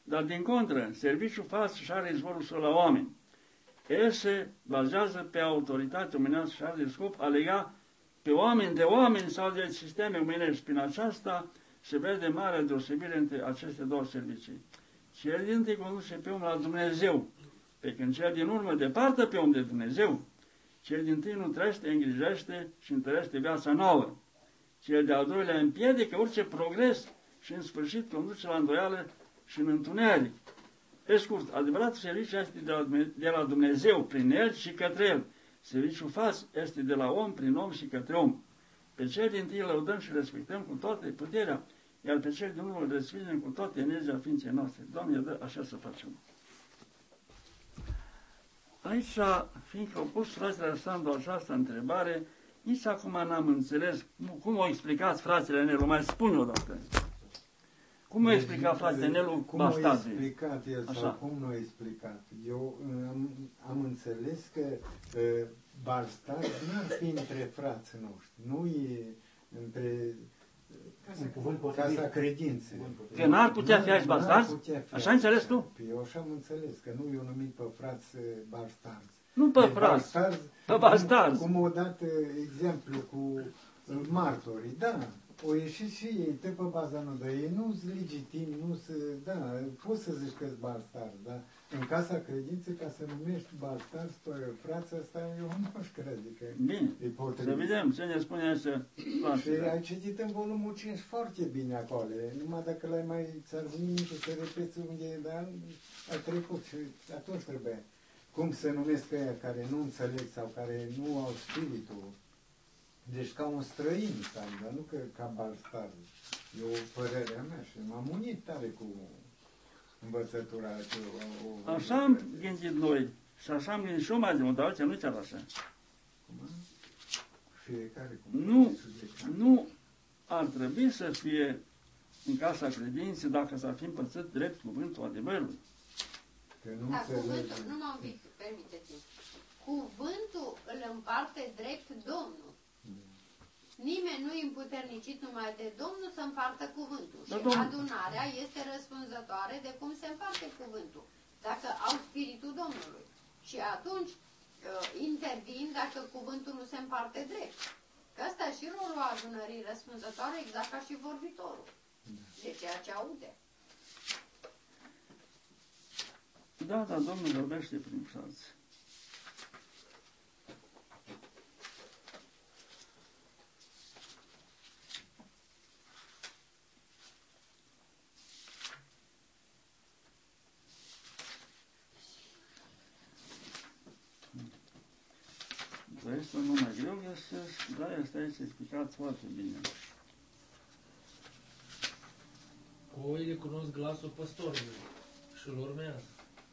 Dar din contră, serviciul fals și are izvorul său la oameni. El se bazează pe autoritate omenească și are de scop a lega pe oameni de oameni sau de sisteme omenești. Prin aceasta se vede marea deosebire între aceste două servicii. Cel dintâi conduce pe om la Dumnezeu, pe când cel din urmă departă pe om de Dumnezeu. Cel dintâi nu trăiește, îngrijește și întărește viața nouă. Cel de-al doilea împiedică orice progres și în sfârșit conduce la îndoială și în întuneric. Pe scurt, adevăratul serviciu este de la Dumnezeu, prin El și către El. Serviciul fals este de la om, prin om și către om. Pe cel dintâi îl lăudăm și respectăm cu toată puterea, iar pe cel din urmă îl respingem cu toată energia ființei noastre. Doamne, dă așa să facem. Aici, fiindcă au pus fratele Alexandru această întrebare, nici acum n-am înțeles cum o explicați fratele Nelu, mai spune o dată. Cum o explica fratele Nelu Bastardii? Cum o explicat el sau așa? Cum nu o explicat? Eu am înțeles că Bastard n-ar fi între frații noștri, nu e între Casa Credinței. Că n-ar putea fi aici Bastard? Așa înțeles tu? Eu așa am înțeles, că nu eu numit pe frați Bastard. Nu pe frați, pe Bastard. Cum o dat exemplu cu martorii, da. O ieșit și ei, te pe baza nu, dar ei nu-s legitimi, da, poți să zici că-s bastard, dar în Casa Credinței, ca să numești bastard, frața asta, eu nu-și crede că bine, e potrivit. Să vedem ce ne spune așa. Și ai citit în volumul 5 foarte bine acolo, numai dacă l-ai mai ți-ar veni minte să repeți unde e, dar a trecut și atunci trebuie. Cum să numesc ăia care nu înțeleg sau care nu au spiritul. Deci ca un străin, dar nu că ca Bastard. E o părerea mea și m-am unit tare cu învățătura. Așa am gândit noi și așa am gândit și eu mai de mult, dar nu chiar așa. Fiecare nu ar trebui să fie în Casa Credinței dacă s-ar fi împărțit drept cuvântul adevărului. Că nu înțelege. Numai un pic, permiteți-mi. Cuvântul îl împarte drept Domnul. Nimeni nu e împuternicit numai de Domnul să împartă cuvântul. Și adunarea este răspunzătoare de cum se împarte cuvântul. Dacă au spiritul Domnului. Și atunci intervin dacă cuvântul nu se împarte drept. Că ăsta e și rolul adunării răspunzătoare, exact ca și vorbitorul. De ceea ce aude. Da, dar Domnul vorbește prin frați. Este un nume greu găsesc, dar este aici explicat foarte bine. Oile cunosc glasul păstorului și îl urmează.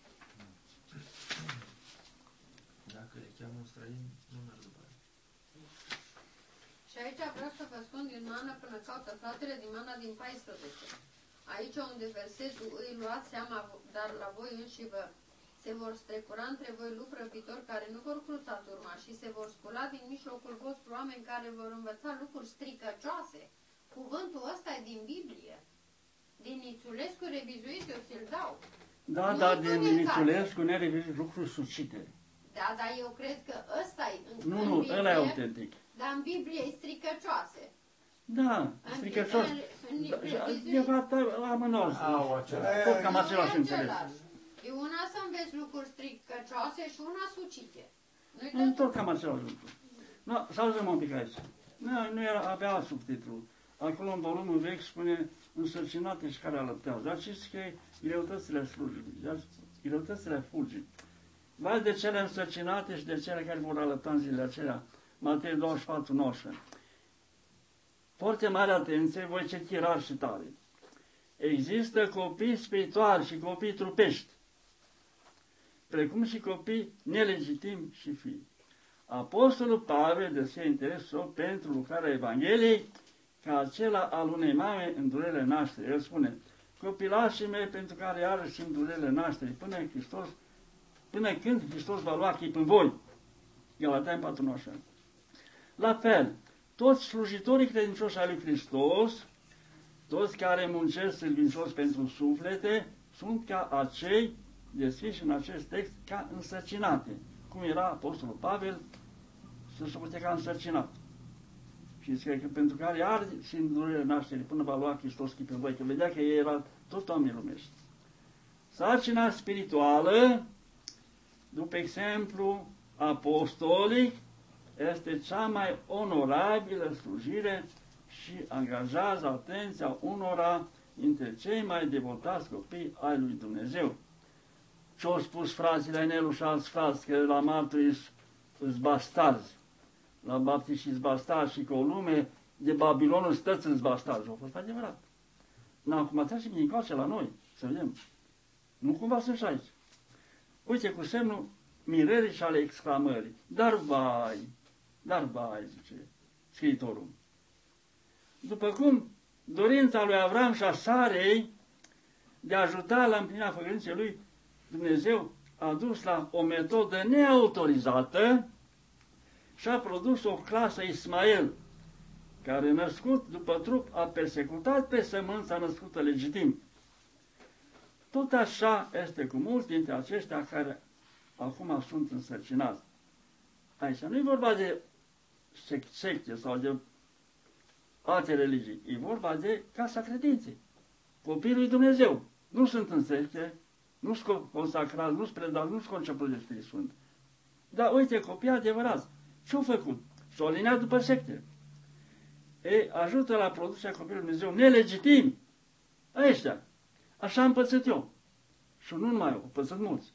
Dacă le cheamă un străin, nu merg după el. Și aici vreau să vă spun din Mana până caută fratele din Mana din 14. Aici unde versetul îi luați seama, dar la voi înși vă se vor strecura între voi lupi răpitori care nu vor cruța turma și se vor scula din mijlocul vostru oameni care vor învăța lucruri stricăcioase. Cuvântul ăsta e din Biblie. Din Nițulescu revizuit, eu ți-l dau. Da, dar din Nițulescu ne revizuit lucruri sucite. Da, dar eu cred că ăsta e în Biblie, ăla e autentic. Dar în Biblie e stricăcioase. Da, stricăcioase. De fapt, amândouă. Tot cam același înțeles. E una să înveți lucruri stricăcioase și una sucite. Nu tot cam același lucru. No, să auzim un pic aici. Nu era, avea alt subtitlu. Acolo în volumul vechi spune însărcinate și care alăptează. Dar știți că greutățile fulgi. Vai de cele însărcinate și de cele care vor alăpta în zilele acelea. Matei 24, 19. Foarte mare atenție, voi citi rar și tare. Există copii spirituali și copii trupești, precum și copii nelegitimi și fii. Apostolul Pavel dăsea interesul pentru lucrarea Evangheliei ca acela al unei mame în durerile noastre. El spune, copilașii mei pentru care iarăși simt durerile noastre până când Hristos va lua chip în voi. Galateni 4:9. La fel, toți slujitorii credincioși ai lui Hristos Toți care muncesc sârguincios pentru suflete sunt ca acei descriși în acest text ca însărcinate. Cum era Apostolul Pavel, să se ca însărcinat. Și zice că pentru care arde și în durerea nașterii până va lua Hristos chip în voi, că vedea că ei erau tot oameni lumești. Sarcina spirituală, după exemplu apostolic, este cea mai onorabilă slujire și angajează atenția unora dintre cei mai devotați copii ai lui Dumnezeu. Ce-au spus frații Lainelu și alți frați, că la marturi îți bastarzi, la baptiști îți bastarzi și că o lume de Babilon stăți îți bastarzi. Au fost adevărat. Acum trebuie să vină la noi, să vedem. Nu cumva sunt și aici. Uite, cu semnul mirării și ale exclamării. Dar vai, zice scriitorul. După cum dorința lui Avram și a Sarei de a ajuta la împlinirea făgăduinței lui, Dumnezeu a dus la o metodă neautorizată și a produs o clasă Ismael, care, născut după trup, a persecutat pe sămânța născută legitim. Tot așa este cu mulți dintre aceștia care acum sunt însărcinați. Aici nu e vorba de secte sau de alte religii, e vorba de Casa Credinței, copiii lui Dumnezeu. Nu sunt în secte, nu sunt consacrați, nu sunt predați, nu sunt concepuți de Spirit Sfânt. Dar uite, copii adevărați, ce-au făcut? S-au alineat după secte. Ei, ajută la producerea copiilor lui Dumnezeu nelegitimi. Ăștia. Așa am pățit eu. Și nu numai eu, au pățit mulți.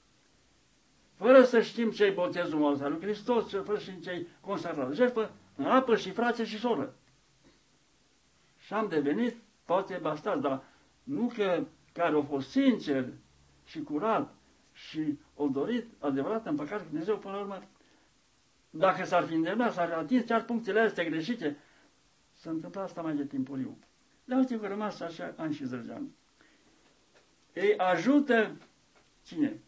Fără să știm ce-i botezul al lui Hristos, fără să știm ce-i consacrat. Jertfă în apă și frate și soră. Și am devenit, poate bastarzi, dar nu că care au fost sinceri și curat și au dorit adevărat împăcat cu Dumnezeu până la urmă, dacă s-ar fi îndemnat, s-ar atins chiar punctele astea greșite, s-a întâmplat asta mai de timpuriu. Dar uite că rămas așa ani și zeci de ani. Ei ajută cine?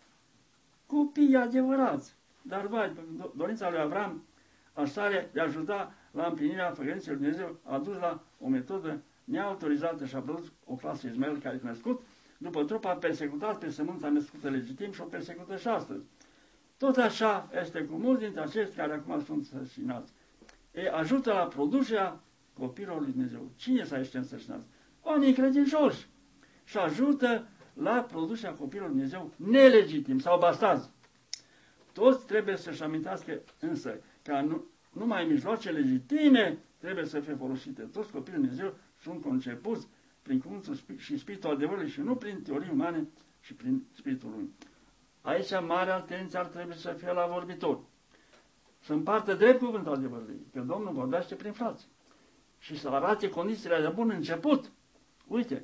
Copiii adevărați. Dar vai, dorința lui Avram, așa de a ajuta la împlinirea făgăduinței lui Dumnezeu, a dus la o metodă neautorizată și a produs o clasă Ismael care a născut, după trup a persecutat pe sămânța născută legitim și o persecută și astăzi. Tot așa este cu mulți dintre acești care acum sunt însărcinați. Ei ajută la producerea copiilor lui Dumnezeu. Cine s-a ieșit însărcinați? Oamenii credincioși. Și ajută la producerea copiilor lui Dumnezeu nelegitim sau bastarzi. Toți trebuie să-și amintească însă că numai mijloace legitime trebuie să fie folosite. Toți copiii lui Dumnezeu sunt concepuți prin cuvântul și spiritul adevărului și nu prin teorii umane și prin spiritul lui. Aici mare atenție ar trebui să fie la vorbitor. Să împartă drept cuvântul adevărului, că Domnul vorbește prin frați. Și să arate condițiile de bun început. Uite,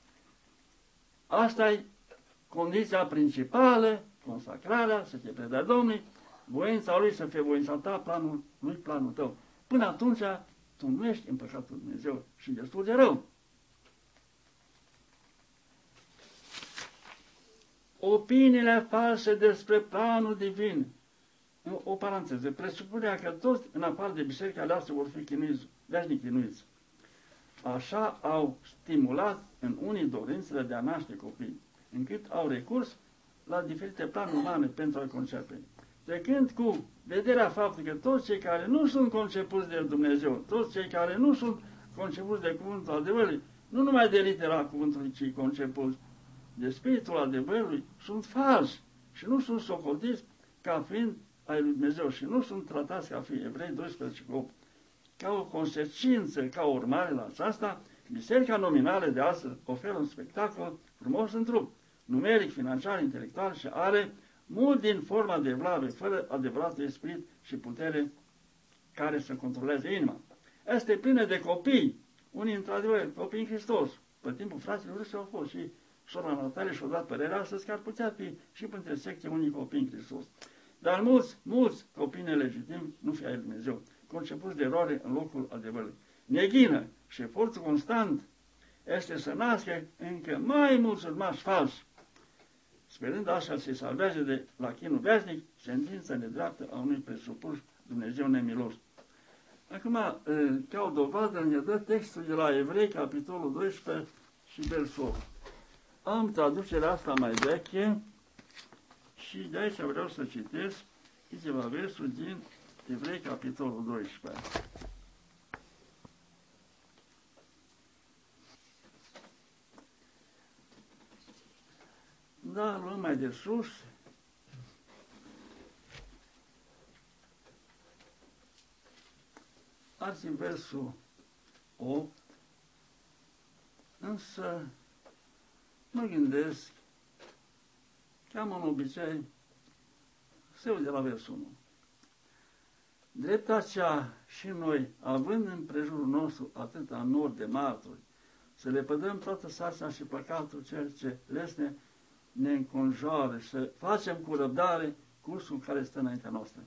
asta e condiția principală, consacrarea, să te predai Domnului, voința Lui să fie voința ta, planul Lui, planul tău. Până atunci, tu nu ești în păcatul lui Dumnezeu și destul de rău. Opiniile false despre planul divin. O paranteză, presupunea că toți în afară de biserica aleasă vor fi chinuiți, veșnic chinuiți. Așa au stimulat în unii dorințele de a naște copii, încât au recurs la diferite planuri umane pentru a-i concepe. Trecând cu vederea faptului că toți cei care nu sunt concepuți de Dumnezeu, toți cei care nu sunt concepuți de cuvântul adevărului, nu numai de litera cuvântului, ci concepuți de spiritul adevărului, sunt falsi și nu sunt socotiți ca fiind ai lui Dumnezeu și nu sunt tratați ca fiind Evrei 12:8. Ca o consecință, ca o urmare la aceasta, biserica nominală de astăzi oferă un spectacol frumos în trup, numeric, financiar, intelectual și are mult din forma de evlavie, fără adevăratul spirit și putere care să controleze inima. Este plină de copii, unii într-adevăr, copii în Hristos. Pe timpul fraților ruși au fost și sora Natalie și-au dat părerea astăzi că ar putea fi și printre secte unii copii în Hristos. Dar mulți copii nelegitimi nu fi ai lui Dumnezeu, concepuți de eroare în locul adevărului. Neghină și efortul constant este să nască încă mai mulți urmași falsi, sperând așa să-i salveze de la chinul veșnic, sentința nedreaptă a unui presupus Dumnezeu nemilos. Acum, ca o dovadă, ne dă textul de la Evrei, capitolul 12 și versul 8. Am traducerea asta mai veche și de aici vreau să citesc câteva versuri din Evrei, capitolul 12. Da, luăm mai de sus. Azi în versul 8, însă mă gândesc că am un obicei să iau de la versul 1. Drept aceea și noi, având în prejurul nostru atâta nori de martori, să le pădăm toată sarcina și păcatul cel ce lesne ne înconjoară și să facem cu răbdare cursul care stă înaintea noastră.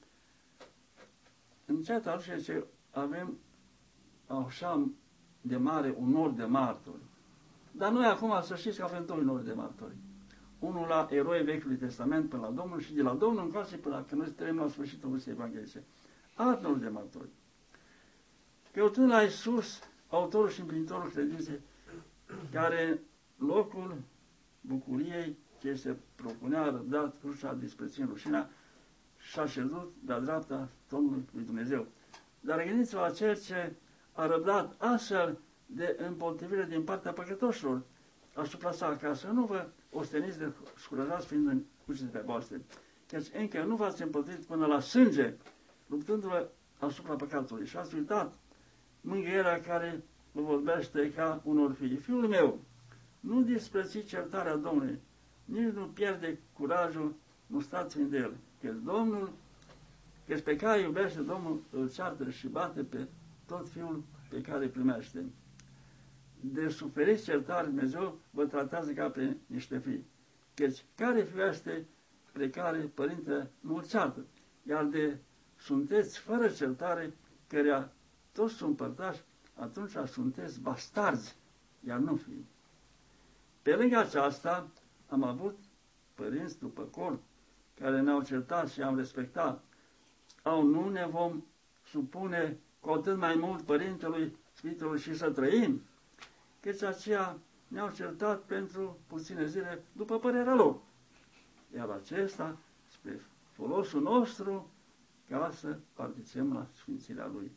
În cea traducere ce avem așa de mare un nor de martori. Dar noi acum să știți că avem doi nori de martori. Unul la eroi Vechiului Testament până la Domnul și de la Domnul încoace până la când noi trăim la sfârșitul vârstei evanghelice. Alt nor de martori. Căutând la Iisus, autorul și împlinitorul credinței, care locul bucuriei ce se propunea răbdat crucea disprețuind rușinea și a șezut de-a dreapta Domnului lui Dumnezeu. Dar gândiți-vă la cel ce a răbdat astfel de împotrivire din partea păcătoșilor asupra sa, ca să nu vă osteniți de scurăjați fiind în cugetele voastre, căci încă nu v-ați împotrivit până la sânge, luptându-vă asupra păcatului. Și ați uitat mângâierea care vă vorbește ca unor fii. Fiul meu, nu dispreți certarea Domnului, nici nu pierde curajul, nu stați în el, căci pe care iubește Domnul îl ceartă și bate pe tot fiul pe care îl primește. De suferiți certare Dumnezeu vă tratează ca pe niște fii. Căci care fiu este pe care părinte nu îl ceartă, iar de sunteți fără certare, căreia toți sunt părtași, atunci sunteți bastarzi, iar nu fii. Pe lângă aceasta am avut părinți după corp, care ne-au certat și am respectat. Au nu ne vom supune cu atât mai mult Părintelui Sfântului și să trăim, căci aceia ne-au certat pentru puține zile după părerea lor. Iar acesta spre folosul nostru ca să participăm la Sfințirea Lui.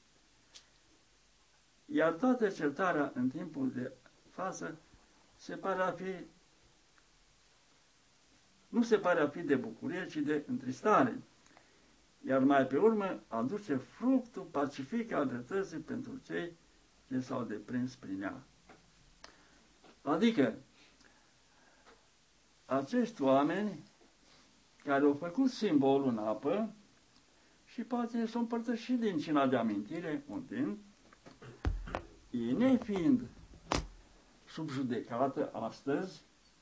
Iar toată certarea în timpul de față nu se pare a fi de bucurie, ci de întristare. Iar mai pe urmă aduce fructul pacific al dreptății pentru cei ce s-au deprins prin ea. Adică, acești oameni care au făcut simbolul în apă și poate s-au împărtășit din cina de amintire un timp, ei nefiind sub judecată astăzi,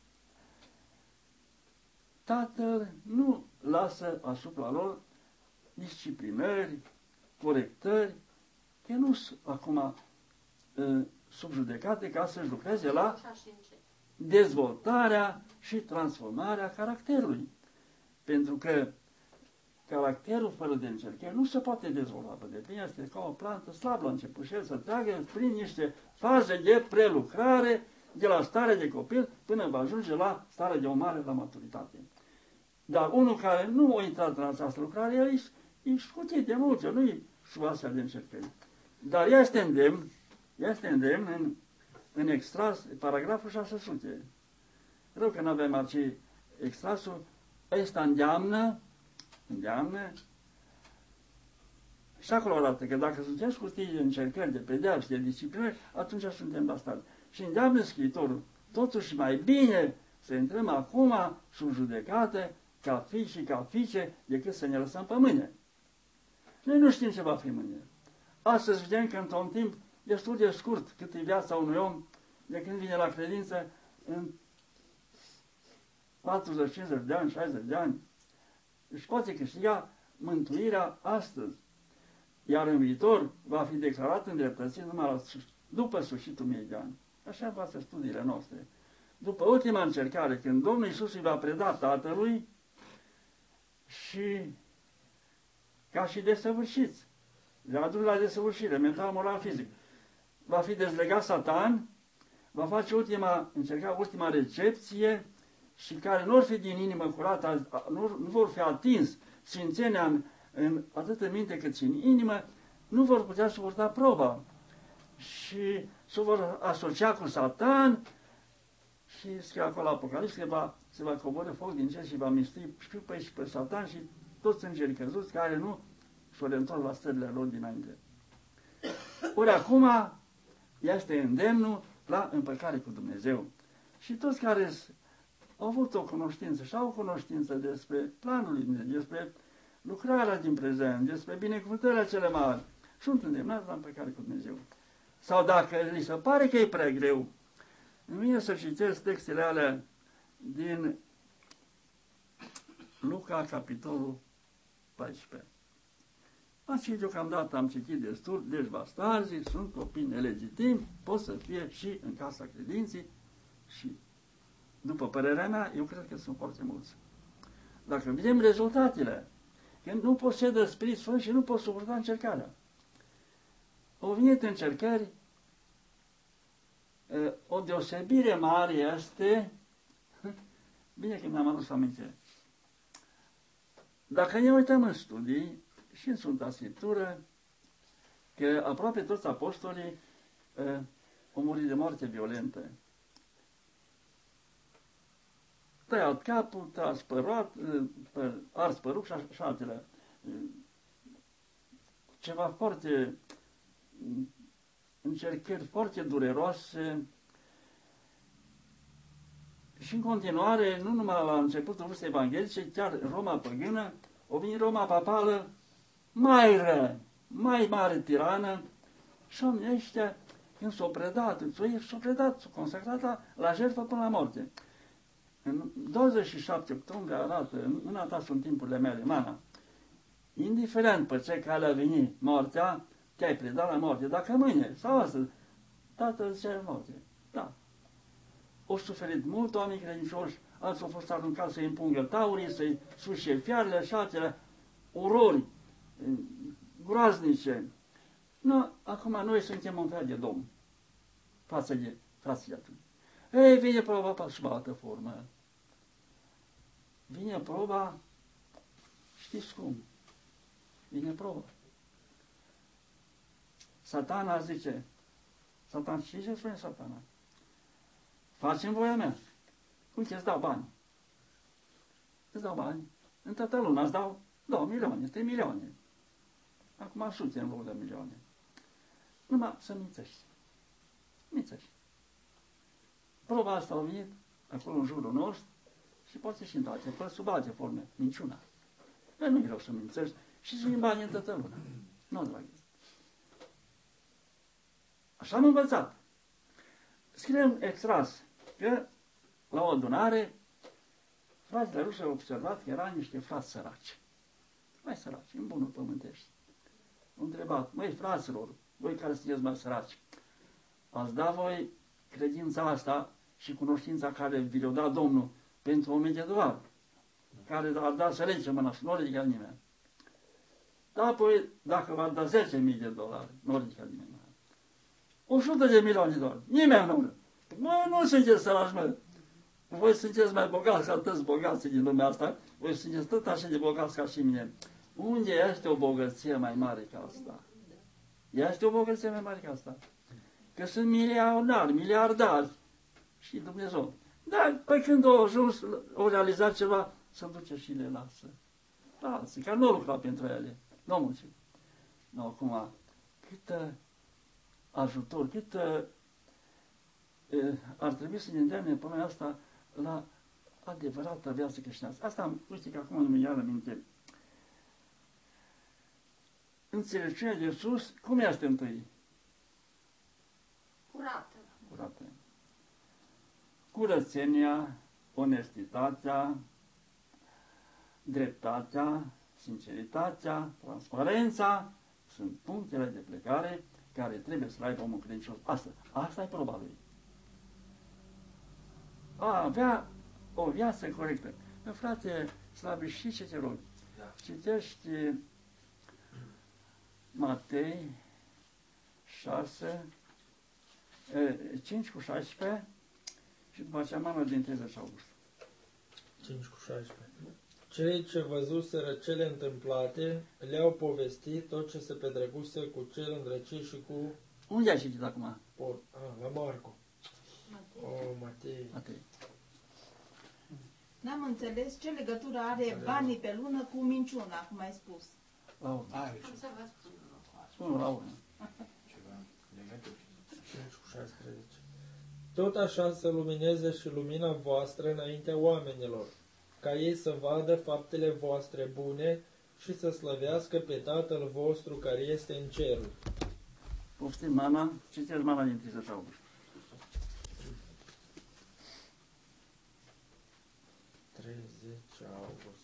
Tatăl nu lasă asupra lor disciplinări, corectări, că nu sunt acum sub judecate ca să-și lucreze la dezvoltarea și transformarea caracterului. Pentru că caracterul fără de încercare nu se poate dezvolta pe deplin, este ca o plantă slabă la început și el să treagă prin niște faze de prelucrare de la starea de copil până va ajunge la starea de omare, la maturitate. Dar unul care nu a intrat în această lucrare, el e scutit de mulți, nu-i sub astfel de încercări. Dar este îndemn în extras, paragraful 600. Rău că nu avem aici extrasul, ăsta îndeamnă și acolo arată că dacă suntem scutii de încercări, de pedeapse, de disciplinări, atunci suntem la stare. Și îndeamnă scriitorul, totuși mai bine să intrăm acum sub judecată ca fii și ca fiice decât să ne lăsăm pe mâine. Noi nu știm ce va fi mâine. Astăzi vedem că într-un timp destul de scurt cât e viața unui om, de când vine la credință, în 40, 50 de ani, 60 de ani, își poate câștiga mântuirea astăzi. Iar în viitor va fi declarat îndreptățit numai după sfârșitul 1000 de ani. Așa învață studiile noastre. După ultima încercare, când Domnul Iisus îi va preda Tatălui și ca și desăvârșiți, le-a adus la desăvârșire, mental, moral, fizic. Va fi dezlegat Satan, va face ultima recepție și care nu vor fi din inimă curată, nu vor fi atins sfințenia atât în minte cât și în inimă, nu vor putea suporta proba și se vor asocia cu Satan și scrie acolo Apocalips că se va coborî foc din cer și va mistui și pe Satan și toți îngerii căzuți care nu s-au reîntors la stările lor dinainte. Ori acum este îndemnul la împăcare cu Dumnezeu. Și toți care au avut o cunoștință și au o cunoștință despre planul lui Dumnezeu, despre lucrarea din prezent, despre binecuvântările cele mari, sunt îndemnați la împăcare cu Dumnezeu. Sau dacă li se pare că e prea greu, îmi vine să citesc textele alea din Luca, capitolul 14. Aici deocamdată am citit destul, deci bastazii sunt copii nelegitimi, pot să fie și în casa credinței și, după părerea mea, eu cred că sunt foarte mulți. Dacă vedem rezultatele, că nu posedă Spirit Sfânt și nu pot suporta încercarea. Au venit încercări, o deosebire mare este, bine că mi-am adus aminte, dacă ne uităm în studii și în Sfânta Scriptură, că aproape toți apostolii au murit de moarte violentă. Tăiat capul, ars păruc și altele. Ceva foarte, încercări foarte dureroase și în continuare, nu numai la începutul vârstei evanghelice, chiar în Roma păgână, o venit Roma papală mai rău, mai mare tirană și oamenii ăștia, când s-au predat, s-au consacrat la jertfă până la moarte. În 27 octombrie arată, în mâna ta sunt timpurile mele, mana, indiferent pe ce cale a venit moartea, te-ai predat la moarte. Dacă mâine sau astăzi, Tatăl zicea moarte. Da. Au suferit mult oameni credincioși, alții au fost aruncați să-i împungă taurii, să-i sușe fiarele și altele, orori groaznice. No, acum noi suntem un fel de domn față de frații de atunci. Ei, vine proba pe sub altă formă. Vine proba, știți cum? Vine proba. Satana zice, știți ce spune Satana? Faci-mi voia mea. Uite, îți dau bani. Îți dau bani. În toată luna îți dau 2 milioane, 3 milioane. Acum sute în loc de milioane. Numai să mințești. Mințești. Proba asta a venit acolo în jurul nostru și poate și în toate, sub alte forme, minciuna. Nu e rău să mințești și să-i bani în toată luna. Nu, dragă. Așa am învățat. Scriem extras că la o adunare fratele ruși au observat că erau niște frați săraci. Mai săraci, în bunul pământești. Au întrebat, măi fraților, voi care sunteți mai săraci, ați dat voi credința asta și cunoștința care vi le-a dat Domnul pentru 1000 de dolari, care ar da să ridice mâna și nu o ridică nimeni. Dar apoi, dacă v-ar da 10.000 de dolari, nu o ridică nimeni. 100 de milioane de dolari, nimeni nu. Voi nu sunteți săraci, mă. Voi sunteți mai bogați ca toți bogații din lumea asta, voi sunteți tot așa de bogați ca și mine. Unde este o bogăție mai mare ca asta? Este o bogăție mai mare ca asta. Că sunt miliardari și Dumnezeu. Dar pe când au ajuns, au realizat ceva, se duce și le lasă. Alții, care nu au lucrat pentru ele. Nu au muncit. No, acum, cât ajutor, cât ar trebui să ne îndemne pe noi asta la adevărată viață creștinească. Asta, uite că acum nu-mi iară minte. Înțelepciunea de sus, cum este întâi? Curată. Curată. Curățenia, onestitatea, dreptatea, sinceritatea, transparența sunt punctele de plecare care trebuie să le aibă omul credincios. Asta e proba lui. A avea o viață corectă. Frate, Slavi, și ce te rog? Da. Citești Matei 6, 5 cu 16 și după aceea Mana din 30 august. 5 cu 16. Cei ce văzuseră cele întâmplate le-au povestit tot ce se petrecuse cu cel îndrăcit și cu... Unde ai citit acum? La Marco. Matei. N-am înțeles ce legătură are banii pe lună cu minciuna, cum ai spus. La urmă. O să vă spun. Spune la urmă. 5 cu 16. Tot așa să lumineze și lumina voastră înaintea oamenilor, ca ei să vadă faptele voastre bune și să slăvească pe Tatăl vostru care este în cerul. Poftim, Mana, citeți Mana din 30 august. 30 august.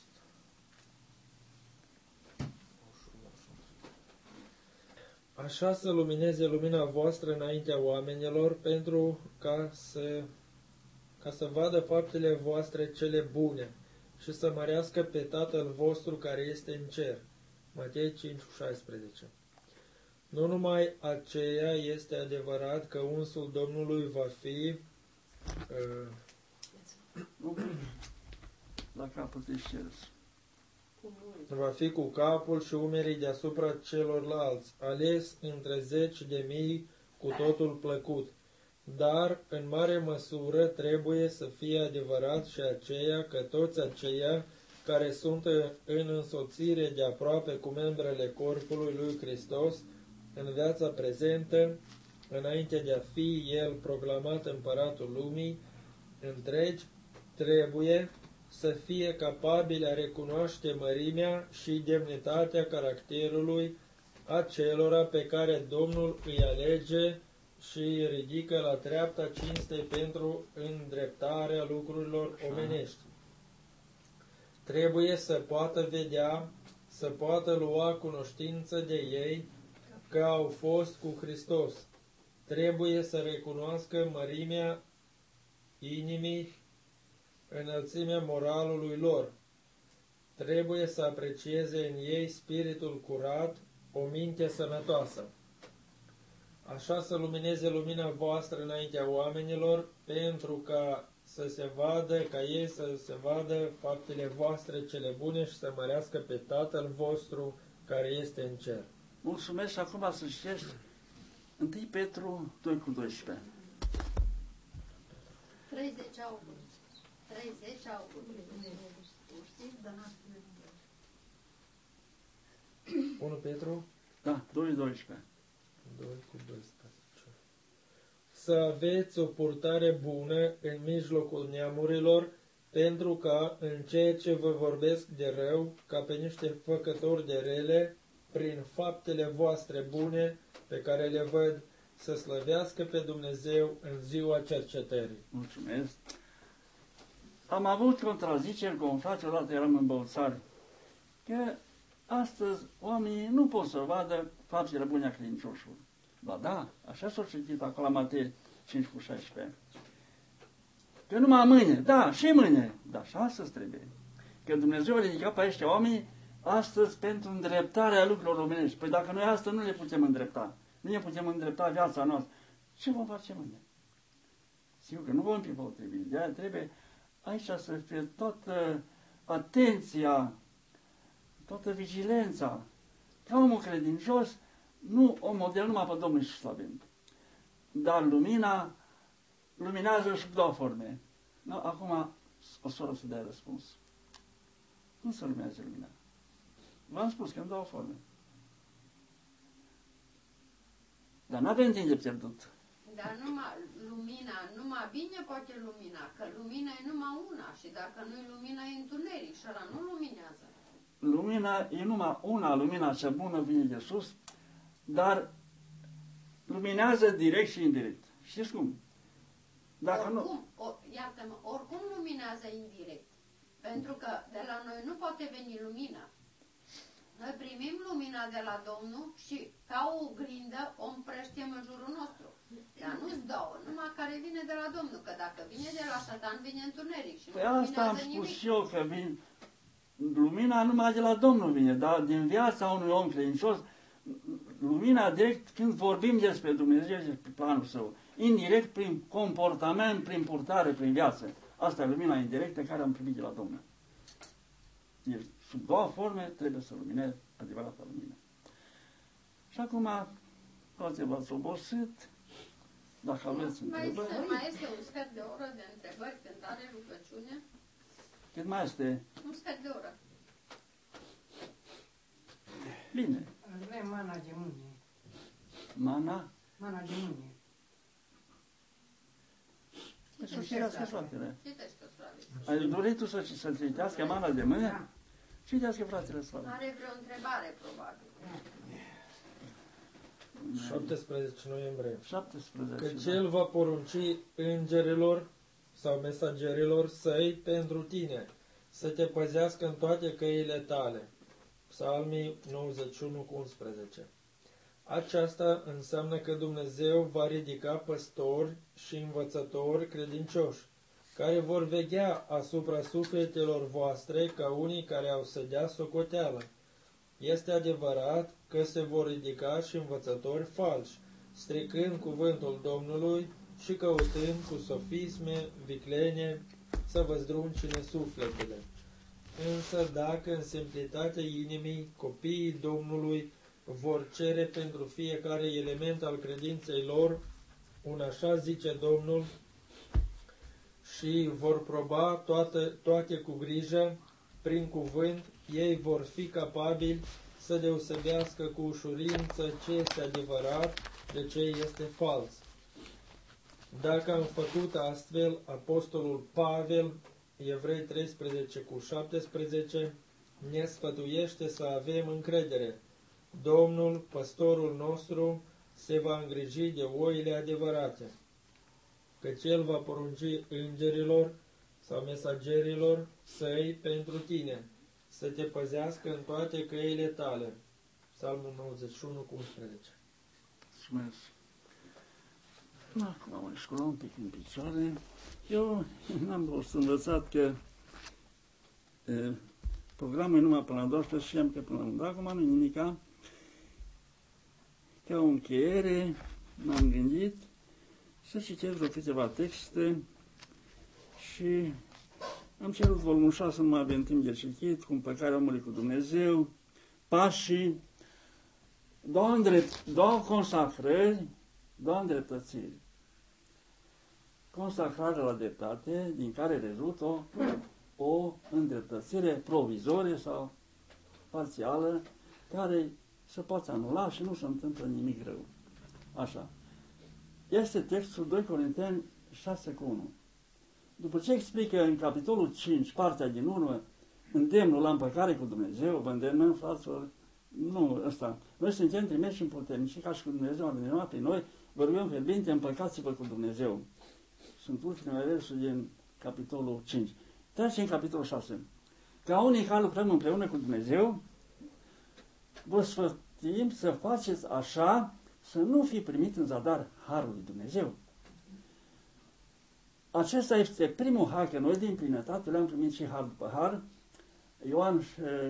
Așa să lumineze lumina voastră înaintea oamenilor, pentru ca să vadă faptele voastre cele bune și să mărească pe Tatăl vostru care este în cer. Matei 5:16. Nu numai aceea este adevărat că unsul Domnului va fi La capul de șers. cu capul și umerii deasupra celorlalți, ales între 10.000 cu totul plăcut. Dar, în mare măsură, trebuie să fie adevărat și aceea că toți aceia care sunt în însoțire de aproape cu membrele corpului lui Hristos, în viața prezentă, înainte de a fi El proclamat împăratul lumii întregi, trebuie să fie capabili a recunoaște mărimea și demnitatea caracterului acelora pe care Domnul îi alege și îi ridică la treapta cinstei pentru îndreptarea lucrurilor omenești. Trebuie să poată vedea, să poată lua cunoștință de ei că au fost cu Hristos. Trebuie să recunoască mărimea inimii, înălțimea moralului lor. Trebuie să aprecieze în ei spiritul curat, o minte sănătoasă. Așa să lumineze lumina voastră înaintea oamenilor, pentru ca să se vadă, ca ei să se vadă faptele voastre cele bune și să mărească pe Tatăl vostru care este în cer. Mulțumesc și acum să citești 1 Petru 2 cu 12. 30 august. 30 august. 1 Petru Da, 2 12. 2 cu 12. Să aveți o purtare bună în mijlocul neamurilor, pentru ca în ceea ce vă vorbesc de rău, ca pe niște făcători de rele, prin faptele voastre bune pe care le văd, să slăvească pe Dumnezeu în ziua cercetării. Mulțumesc. Am avut contraziceri cu un frate, odată eram în Băuțari, că astăzi oamenii nu pot să vadă faptele bune a credincioșului. Ba da, așa s-a citit acolo la Matei 5 cu 16. Că numai mâine, da, și mâine, dar și astăzi trebuie. Că Dumnezeu a ridicat pe aceștia oameni astăzi pentru îndreptarea lucrurilor omenești. Păi dacă noi astăzi nu le putem îndrepta, nu ne putem îndrepta viața noastră, ce vom face mâine? Sigur că nu vom fi potrivit. De-aia trebuie aici să fie toată atenția, toată vigilența. Ca omul credincios, nu o model numai pe Domnul Iisus avem. Dar lumina luminează sub două forme. No, acum o soră să dea răspuns. Cum se luminează lumina? V-am spus că în două forme. Dar nu avem timp de pierdut. Dar numai bine poate lumina, că lumina e numai una și dacă nu e lumina e întuneric și ăla nu luminează. Lumina e numai una, lumina cea bună vine de sus, dar luminează direct și indirect. Știți cum? Dacă oricum, iartă-mă, oricum luminează indirect. Pentru că de la noi nu poate veni lumina. Noi primim lumina de la Domnul și ca o oglindă o împrăștiem în jurul nostru. Dar nu-s două, numai care vine de la Domnul. Că dacă vine de la Satan, vine întuneric. Și păi nu asta am spus nimic. și eu, că lumina numai de la Domnul vine, dar din viața unui om credincios, lumina direct când vorbim despre Dumnezeu și despre planul Său. Indirect prin comportament, prin purtare, prin viață. Asta e lumina indirectă care am primit de la Domnul. Deci, sub două forme trebuie să lumineze adevărata lumină. Și acum, poate v-ați obosit, dacă aveți întrebări. Mai este un sfert de oră de întrebări, cântare, rugăciune? Cât mai este? Un sfert de oră. Bine. Vrea mana de mâine. Mana? Mana de mâine. Să citească, fratele. Citește, frate. Ai dorit tu să citească mana de mâine? Citească, fratele Slavic. Are vreo întrebare, probabil. 17 noiembrie. 17. Căci El va porunci îngerilor sau mesagerilor săi pentru tine, să te păzească în toate căile tale. Psalmii 91:11. Aceasta înseamnă că Dumnezeu va ridica păstori și învățători credincioși, care vor veghea asupra sufletelor voastre ca unii care au să dea socoteală. Este adevărat că se vor ridica și învățători falși, stricând cuvântul Domnului și căutând cu sofisme, viclenie, să vă zdruncine sufletele. Însă dacă în simplitatea inimii copiii Domnului vor cere pentru fiecare element al credinței lor, un așa zice Domnul, și vor proba toate cu grijă, prin cuvânt, ei vor fi capabili să deosebească cu ușurință ce este adevărat de ce este fals. Dacă am făcut astfel, apostolul Pavel, Evrei 13:17, ne sfătuiește să avem încredere. Domnul, păstorul nostru, se va îngriji de oile adevărate, căci El va porunci îngerilor sau mesagerilor săi pentru tine, să te păzească în toate căile tale. Psalmul 91:11. Mulțumesc. Acum am școlat un pic în picioare. Eu n-am fost învățat că programul e numai până la 12 și am că până la 1. Acum nu nimica. Ca o încheiere, m-am gândit să citesc vreo câteva texte și am cerut volumul 6, nu mai avem timp de citit, cu împăcarea omului cu Dumnezeu, pașii, două consacrări, două îndreptățiri. Consacrarea la dreptate, din care rezultă o îndreptățire provizorie sau parțială, care se poate anula și nu se întâmplă nimic rău. Așa. Este textul 2 Corinteni 6:1. După ce explică în capitolul 5, partea din urmă, îndemnul la împăcare cu Dumnezeu, vă îndemnăm, fraților, nu ăsta. Noi suntem trimiși și puternici, ca și cu Dumnezeu a îndemnat pe noi, vorbim fierbinte, împăcați-vă cu Dumnezeu. Sunt ultimele versuri din capitolul 5. Trece în capitolul 6. Ca unii care lucrăm împreună cu Dumnezeu, vă sfătuim să faceți așa, să nu fi primit în zadar harul lui Dumnezeu. Acesta este primul har, că noi din plinătate le-am primit și har după har. Ioan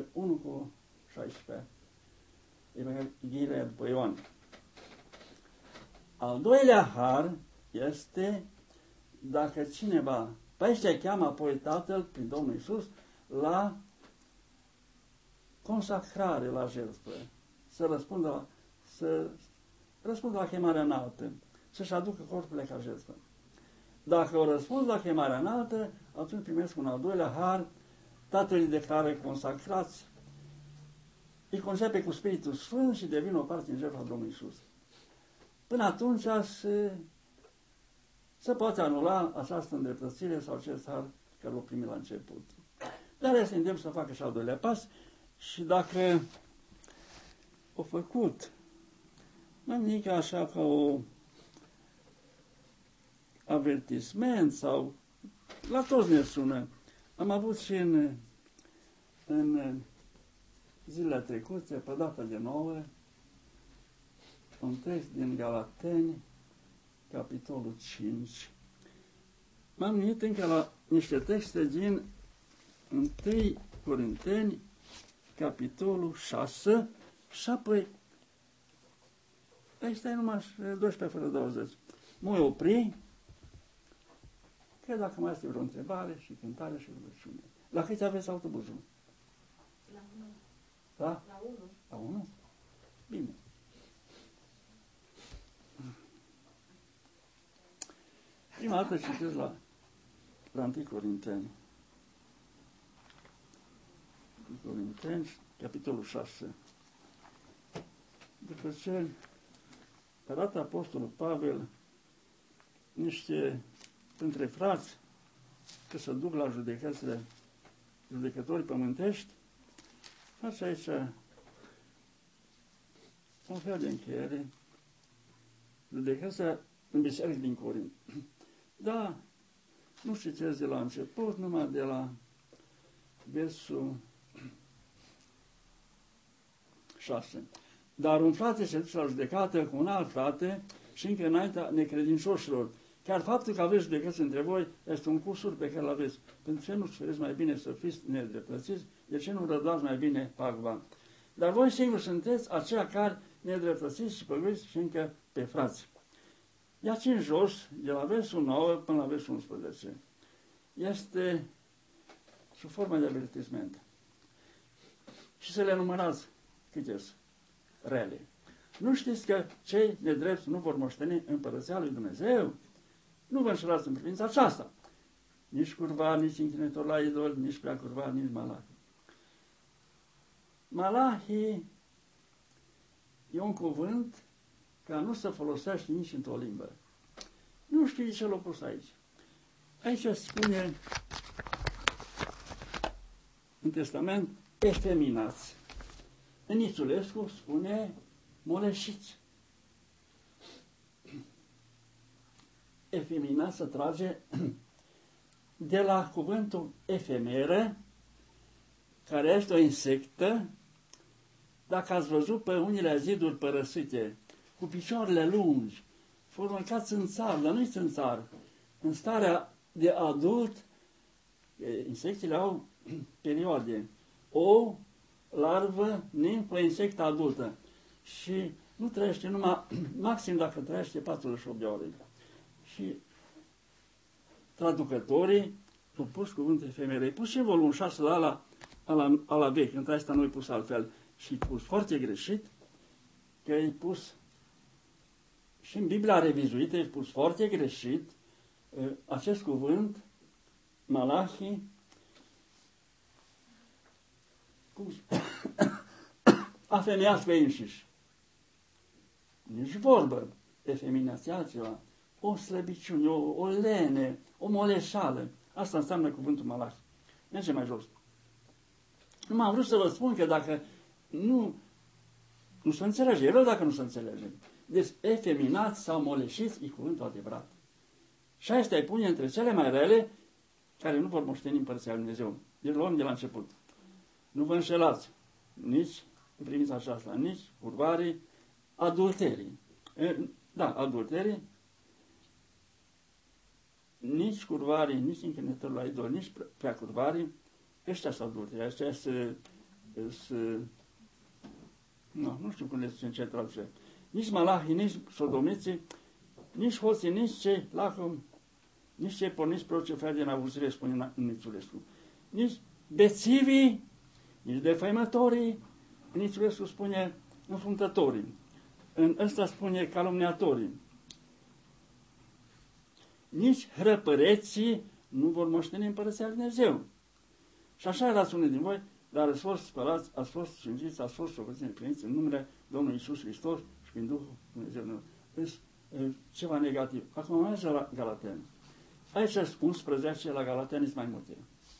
1:16. Evanghelia după Ioan. Al doilea har este dacă cineva, pe ăștia cheamă apoi Tatăl prin Domnul Iisus la consacrare la jertfă, să răspundă la chemarea înaltă, să-și aducă corpurile ca jertfă. Dacă o răspuns la chemarea înaltă, atunci primesc un al doilea har, Tatăl îi declară consacrați, îi concepe cu Spiritul Sfânt și devin o parte din jertfa Domnului Iisus. Până atunci se poate anula această îndreptățire sau acest har care l-o primi la început. Dar este îndemn să facă și al doilea pas și dacă o făcut, n-am nimic așa ca o avertisment sau la toți ne sună. Am avut și în zilele trecute, pe data de 9, un text din Galateni, capitolul 5. M-am gândit încă la niște texte din 1 Corinteni, capitolul 6, și apoi Ăsta e numai 12 fără 20. Mă opri, că dacă mai este vreo întrebare și cântare și rugăciune. La câți aveți autobuzul? La 1. Da? La 1. La 1? Bine. Prima dată citesc la 1 Corinteni. Corinteni, capitolul 6. După ce arată Apostolul Pavel între frați că se duc la judecători pământești, face aici un fel de încheiere, judecăța în biserică din Corint. Da, nu citesc de la început, numai de la versul 6. Dar un frate se duce la judecată cu un alt frate și încă înaintea necredincioșilor. Chiar faptul că aveți judecăți între voi este un cusur pe care îl aveți. Pentru ce nu sferiți mai bine să fiți nedreptățiți? De ce nu rădați mai bine pagba? Dar voi singuri sunteți aceia care nedreptățiți și păguiți și încă pe frați. Iați în jos, de la versul 9 până la versul 11. Este sub formă de avertisment. Și să le numărați câte sunt rele. Nu știți că cei nedrepți nu vor moșteni împărăția lui Dumnezeu? Nu vă înșelați în privința aceasta. Nici curvar, nici închinător la idol, nici prea curvar, nici malahi. Malahi e un cuvânt care nu se folosește nici într-o limbă. Nu știu de ce l-a pus aici. Aici spune în Testament efeminați. În Ițulescu spune moleșiți. Efeminați se trage de la cuvântul efemeră, care este o insectă. Dacă ați văzut pe unele ziduri părăsite, cu picioarele lungi, formă ca țânțar, dar nu-i țânțar. În starea de adult, insectele au perioade. O larvă, nimfă, insectă adultă. Și nu trăiește numai, maxim dacă trăiește 48 de ore. Și traducătorii au pus cuvântul femeie. Pus și volumul 6 la vechi, între asta nu-i pus altfel. Și pus foarte greșit, că e pus și în Biblia revizuită, e pus foarte greșit acest cuvânt, Malachi, cum afemeiați pe înșiși. Nici vorbă, efeminați altceva. O slăbiciune, o lene, o moleșală. Asta înseamnă cuvântul Malachi. Mergem mai jos. Nu am vrut să vă spun că dacă nu se înțelege, e rău dacă nu se înțelege. Deci efeminați sau moleșiți e cuvântul adevărat. Și asta îi pune între cele mai rele care nu vor moșteni împărăția lui Dumnezeu. Deci luăm de la început. Nu vă înșelați nici în privința aceasta, nici curvarii, adulterii. Da, adulterii, nici curvarii, nici închinători la idol, nici prea curvarii, ăștia sunt adulterii, ăștia nu știu cum le zice în ce traduce. Nici malahii, nici sodomiții, nici hoții, nici cei lacom, nici cei porniți proce fel din avuzire, spune în Ițulescu. Nici bețivii, nici defăimătorii, în Ițulescu spune înfruntătorii. În ăsta spune calumniatorii. Nici hrăpăreții nu vor moșteni împărăția lui Dumnezeu. Și așa erați unii din voi, dar ați fost spălați, ați fost sfințiți, ați fost socățiți împliniți în numele Domnului Iisus Hristos și prin Duhul Dumnezeu. Este ceva negativ. Acum mergem la Galateni. Aici sunt 11, la Galateni sunt mai multe.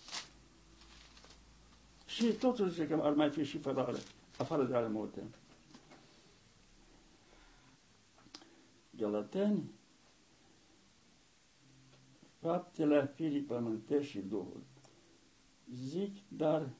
Și totul zice că ar mai fi și fără ale, afară de ale multe. Galateni, faptele firii pământești și Duhul. Zic, dar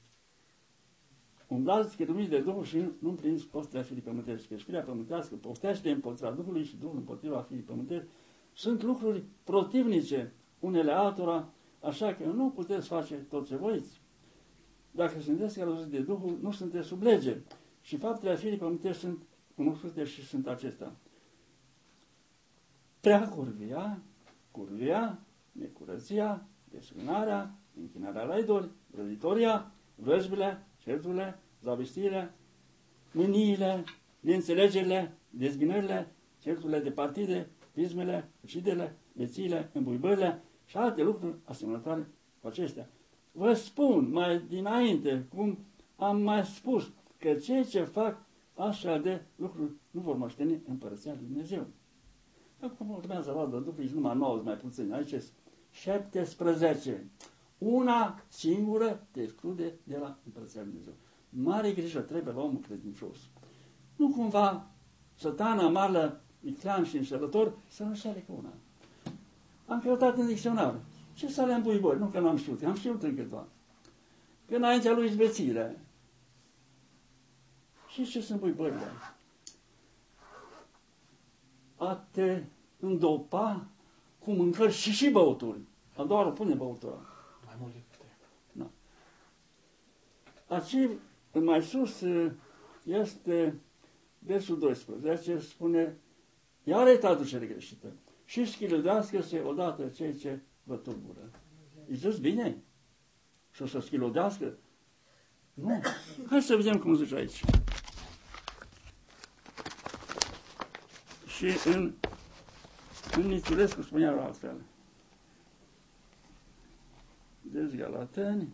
umblați chirimiți de Duhul și nu împliniți postele firii pământești. Că firea pământească poftește împotriva Duhului și Duhul împotriva firii pământești. Sunt lucruri protivnice unele altora, așa că nu puteți face tot ce voiți. Dacă sunteți călăuziți de Duhul, nu sunteți sub lege. Și faptele firii pământești sunt cunoscute și sunt acestea. Prea curvia, necurăția, desfrânarea, închinarea la idoli, vrăjitoria, vrăjbile, certurile, zavistiile, mâniile, neînțelegerile, dezbinările, certurile de partide, pismele, ucidele, bețiile, îmbuibările și alte lucruri asemănătoare cu acestea. Vă spun mai dinainte, cum am mai spus, că cei ce fac așa de lucruri nu vor moșteni Împărăția lui Dumnezeu. Acum urmează la după numai 9 mai puțin, aici 17. Una singură te exclude de la Împărăția lui Dumnezeu. Mare grijă trebuie la omul credincios. Nu cumva Satana, amarlă, viclean și înșelător să nu înșele cu una. Am căutat în dicționar. Ce să le îmbuibori? Nu că n-am știut, am știut în câteva. Că înaintea lui izbețire. Și ce sunt îmbuibările? A te îndopa cu mâncări și băuturi. A doua oară pune băutura. Mai mult decât trebuie. Da. Aici, mai sus, este versul 12, spune, iar e traducere greșită. Și schilodească-se odată cei ce vă tulbură. E zis bine? Și o să schilodească? Nu. Hai să vedem cum zice aici. Și în Nițulescu spunea la altfel. Deci Galateni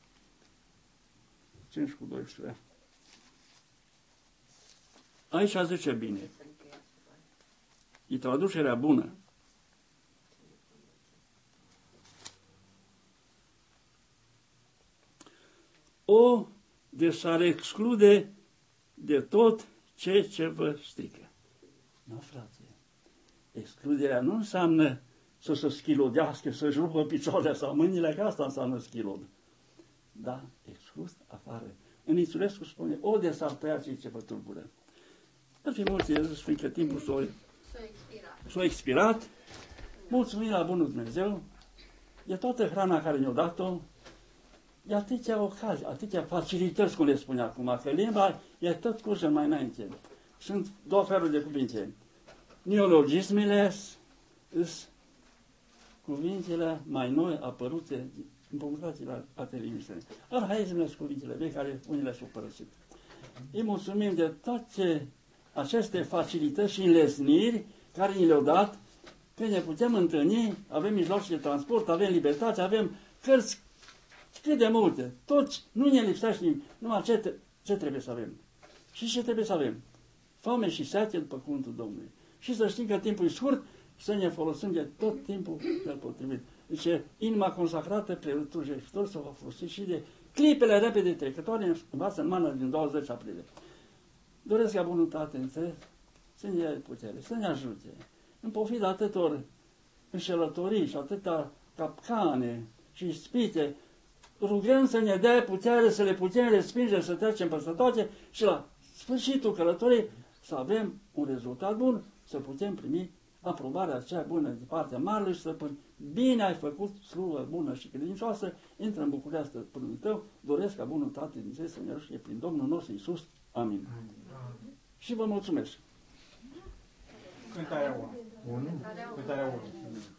5:12. Aici zice bine. E traducerea bună. O, de s-ar exclude de tot ceea ce vă strică. Nu, frate. Excluderea nu înseamnă să se schilodească, să-și rupă picioarele sau mâinile, că asta înseamnă schilod. Da, exclus afară. În Nițulescu spune, o, de s-ar tăia ceea ce vă tulbură. Ar fi mulți Iisus, fiindcă timpul s-a expirat. Mulțumim la Bunul Dumnezeu de toată hrana care ne-a dat-o, de atâtea ocazii, atâtea facilități, cum le spune acum, că limba e tot cursă mai înainte. Sunt două feluri de cuvinte. Neologismele sunt cuvintele mai noi apărute în publicațiile a televiziunii. Arhaismele sunt cuvintele vechi care unele s-au părăsit. Îi mulțumim de toate aceste facilități și înlesniri care ni le-au dat, că ne putem întâlni, avem mijloace de transport, avem libertate, avem cărți cât de multe. Toți, nu ne lipsește nimic. Numai ce trebuie să avem? Și ce trebuie să avem? Foame și sete după cuvântul Domnului. Și să știm că timpul e scurt, să ne folosim de tot timpul cel potrivit. Deci inima consacrată, preotul jertfitor, să va folosi și de clipele repede trecătoare, învață în mană din 20 aprilie. Doresc ca bunătate înțeles să ne ia putere, să ne ajute. În pofida atâtor înșelătorii și atâta capcane și ispite, rugăm să ne dea putere, să le putem respinge, să trecem peste toate și la sfârșitul călătoriei să avem un rezultat bun, să putem primi aprobarea cea bună de partea Marelui Stăpân. Bine ai făcut, slujbă bună și credincioasă, intră în bucuria Stăpânului tău, doresc ca bunătate Dumnezeu să ne ajute prin Domnul nostru Iisus. Amin. Și vă mulțumesc. Cântarea 1. Cântarea 1.